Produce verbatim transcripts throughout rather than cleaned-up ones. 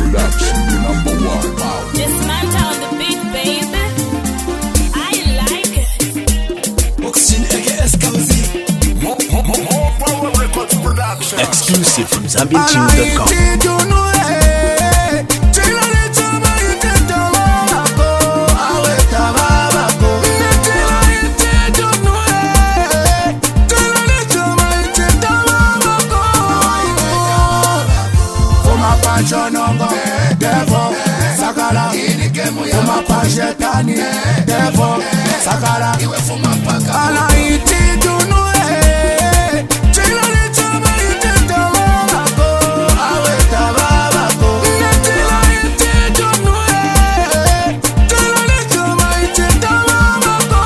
Production, the number one. Wow. Dismantle on the beat, baby. I like it. Oxygen aka Skawzy. More Power Records Production. Exclusive from Zambian Tunes dot com. Devo, Sakala, Fuma Pajetani, Devo, Sakala, Fuma Paka, Alaiti Dunue, Chilani Chama, Italo, Aweta Babako, Netilaiti Dunue, Chilani Chama, Italo,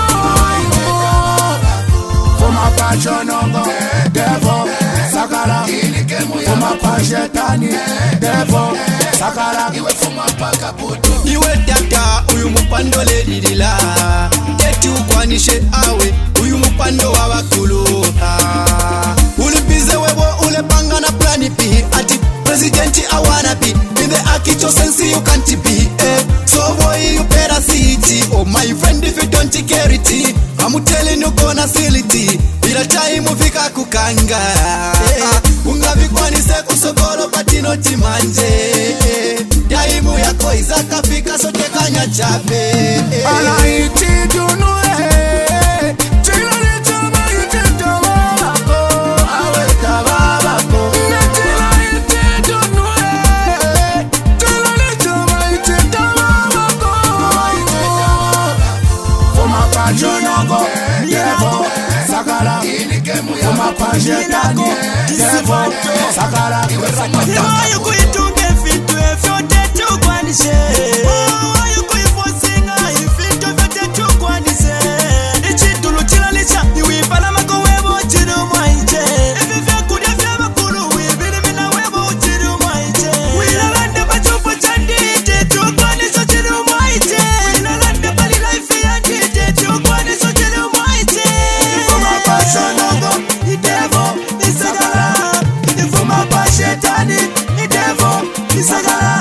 Fuma Pajonongo, Devo, Sakala, Fuma Pajetani, Devo, Sakala, iwe fuma paka puto. Iwe tata, uyu mupando ledidila. Eti ukwanishe awe, uyu mupando wa wakulu. Ulipize webo, ule panga na plani pi. Ati presidenti awana pi. In the akicho sensi you can't be. Eh. So boy you better see it. Oh my friend if you don't take care it. I'm telling you gonna seal it. Bila time ufika kukanga. Eh. Ungavi kwani se kusokolo patino timanje. Daimu yako izaka fika sote kanya chape. Alaiti dunue, chilani chama itendo wako, aweta babako. Netilaiti dunue, chilani chama itendo wako. Fuma pajonongo, Devo, Sakala, Fuma pajetani, Devo, Sakala, Fuma you going to get fit to if you're dead to Guanice? Why you going for singer if you don't get to Guanice? It's it to Luchilalicha, you will Panamaco Webo Chido Maite. If you could have ever cool, we will be in a Webo Chido Maite. We'll land the Pachupa Chandi to Guanice Chido Maite. We'll land the Bali Life and to Guanice Chido Maite. For my passion, the devil is a gala. For my passion, the devil is a gala.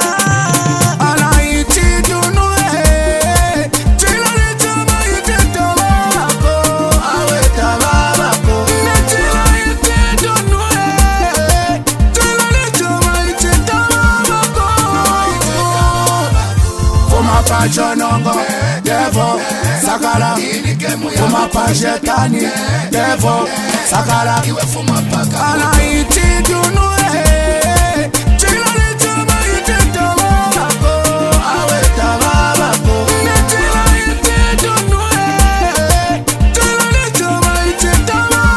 Pajonongo, Devo, Sakala, Fuma Pajetani, Devo, Sakala, Fuma Paka, Alaiti Dunue, Chilani Chama Itendo Wako, Aweta Babako, Netilaiti Dunue, Chilani Chama Itendo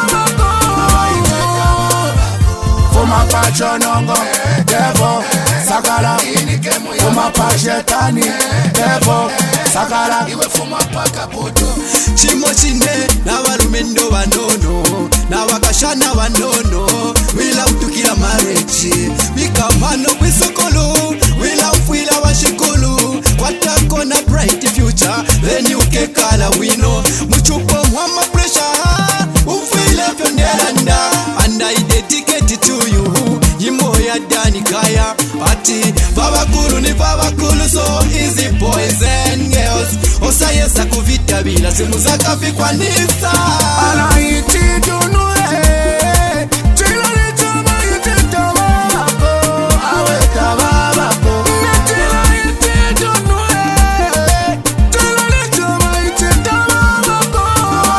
Wako, Fuma Pajonongo, Devo, Sakala, Fuma Pajetani, Devo, Sakala, iwe fuma paka puto. Chimo chine, na walumendo wanono, na wakashana wanono. We love to kill a marriage. We come on with sokolo. We love we love shikulu. What a gonna bright future. Then you can call a winner. Muchupo mwama pressure. Ufile fiondelanda. And I dedicate it to you. Yimo ya dani kaya. Ati baba kulu ni baba kulu. So easy boys and girls. Osa yesa kuvita bila simu za kafi kwa nisa. Alaiti dunue. Chilani chama itendo wako. Aweta babako. Netilaiti dunue. Chilani chama itendo wako.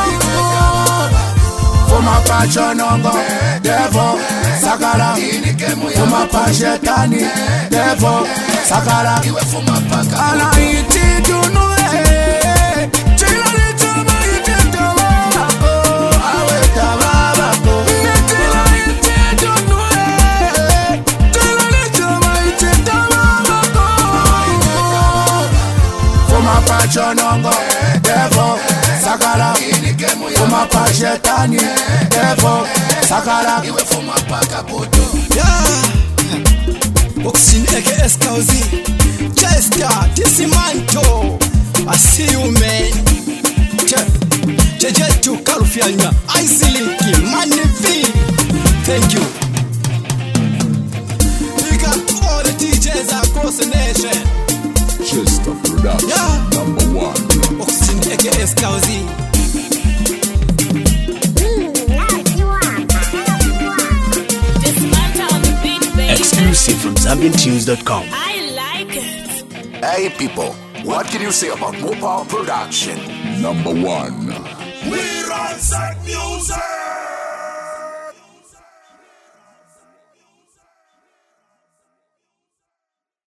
Fuma pajonongo, Devo, Sakala, Fuma pajetani, Devo, Sakala, Fuma paka, Alaiti dunue, Chilani chama itendo wako, Aweta babako, Netilaiti dunue, Chilani chama itendo wako, Fuma pajonongo, Devo, Sakala, Fuma pajetani, Devo, Sakala, Fuma paka puto. Oxygen aka Skawzy, Chester, Dismantle. I see you man. Jejetu Kalufianya, Isiliki, Manifi. Thank you. We got all the D Js across the D J Escauzi. Dismantle on the beat, baby. Exclusive from Zambian Tunes dot com. I like it. Hey people, what can you say about Mopower Production? Number one.